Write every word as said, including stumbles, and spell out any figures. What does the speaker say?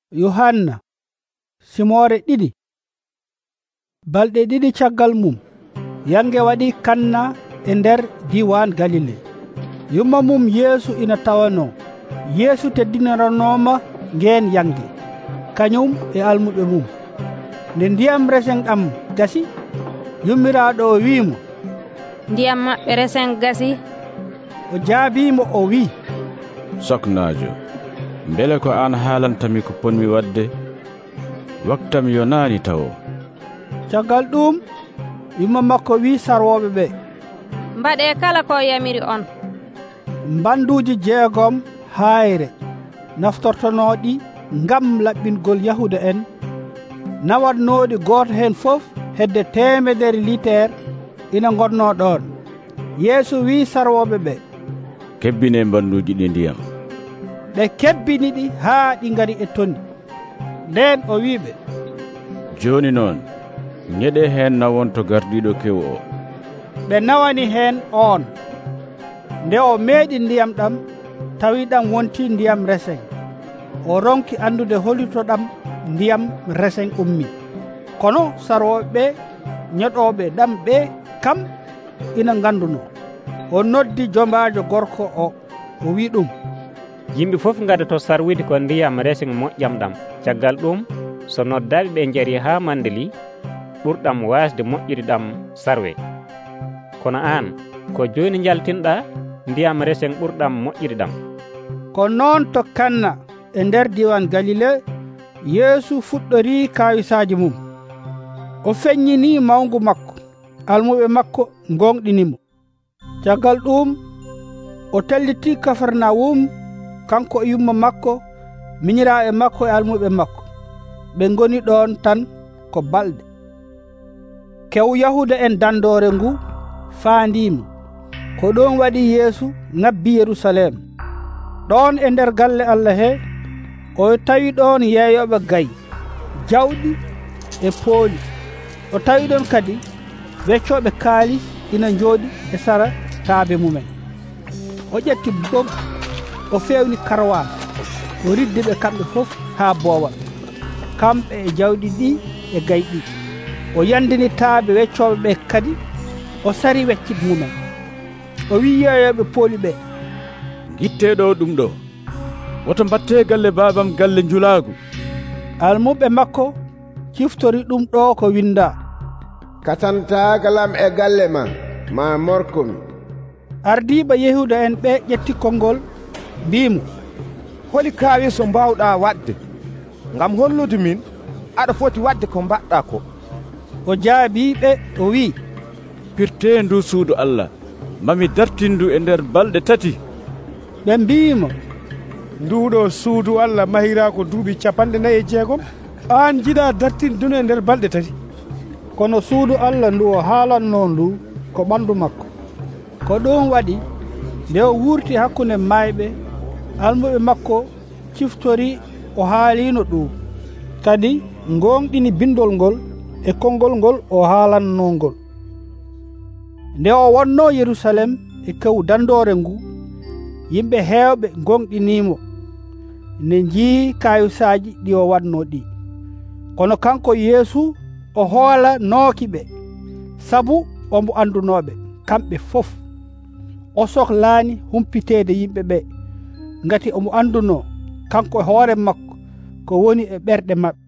Yohanna simore ɗiɗi. Balɗe ɗiɗi caggal mum yange waɗi Kanna e nder diwan Galile. Yumma mum Yeesu ina tawano. Yeesu teddinaranoma ngeen yange kañum e almuɓe mum. Nde ndiyam resen ɗam gasi, yummiraɗo o wiimo, ndiyam maɓɓe resen gasi. O jaabimo o wi, soknajo, mbele ko an haalantami ko ponmi wadde? Waktam yo naani tawo. Caggal ɗum yumma makko wi sarwoɓe ɓe, mbaɗe kala ko yamiri on. Mbanduji jeegom hayre naftortonoɗi ngam laɓɓingol Yahuda en, nawatnoɗi goto hen fof hedde temedere liter ina gonno ɗon. Yeesu wi sarwoɓe ɓe, kebbine mbanduji ɗi ndiyam. ɓe kebbini ɗi haa ɗi ngari e tondi. Nden o wiɓe, joni noon ñeɗe hen nawon to gardiɗo kew o. ɓe nawani hen on. Nde o meeɗi ndiyam ɗam, tawi ɗam wonti ndiyam resen. O ronki andude holito ɗam ndiyam resen ummi. Kono sarwoɓe ɓe ñeɗoɓe ɗam ɓe kam ina ganduno. O noddi jombajo gorko o o wi ɗum, yimɓe fof gada to sarwide ko ndiyam resen moƴƴam ɗam. Caggal ɗum so noddaɓe ɓe jari ha mandeli, ɓurɗam wasde moƴƴude ɗam sarwe. Kono an ko joni jaltinɗa ndiyam resen ɓurɗam moƴƴude ɗam. Ko noon to Kanna e nder diwan Galile, Yeesu fuɗɗori kawisaji mum. O feññini mawgu makko, almuɓe makko gonɗinimo. Caggal ɗum o telliti Kafarnawum, kanko e yumma makko, miñiraɓe makko e almuɓe makko. Ɓe goni ɗon tan ko balɗe. Kew Yahuda en dandore ngu faandimo. Ko ɗon waɗi Yeesu ngabbi Yerusalem. Ɗon e nder galle Allah he, o tawi ɗon yeeyoɓe gayi, jawɗi e pooli. O tawi ɗon kadi weccoɓe kaali ina jooɗi e sara taabe mumen. O ƴetti bom, o fewni karwan, o riddi ɓe kamɓe fof haa boowal, kamɓe e jawɗi ɗi e gayi ɗi. O yandini taabe weccoɓe ɓe kadi, o sari weccit mumen. O wi yeeyoɓe pooli ɓe, gitteɗo ɗum ɗo, woto mbatte galle babam galle julaagu. Almuɓe makko ciftori ɗum ɗo ko winda, katantagalam e galle ma ma morkomi. Ardiɓe Yahuda en ɓe ƴetti konngol mbimo, holi kaawi so mbawɗa wadde ngam hollude min aɗa foti wadde ko mbaɗɗa ko? O jaabi ɓe o wi, pirte ndu suudu Allah mami dartindu e nder balɗe tati. ɓe mbimo, nduɗo suudu Allah mahira ko duuɓi capanɗe nayyi e jeegom, an jiɗa dartindu e nder balɗe tati? Kono suudu Allah ndu o haalanno ndu ko ɓandu makko. Ko ɗum waɗi nde o wurti hakkunde mayɓe, almuɓe makko ciftori o haalino ɗum, kadi gonɗini bindol ngol e konngol ngol o haalanno ngol. Nde o wonno Yerusalem e kew dandore ngu, yimɓe heewɓe gonɗinimo ne jii kayusaji ɗi o watno ɗi. Kono kanko Yeesu o hoola nookiɓe, sabu omo andunoɓe kamɓe fof. O sohlaani humpitede yimɓe ɓe, ngati omo anduno kanko e hoore makko ko woni e ɓerɗe maɓɓe.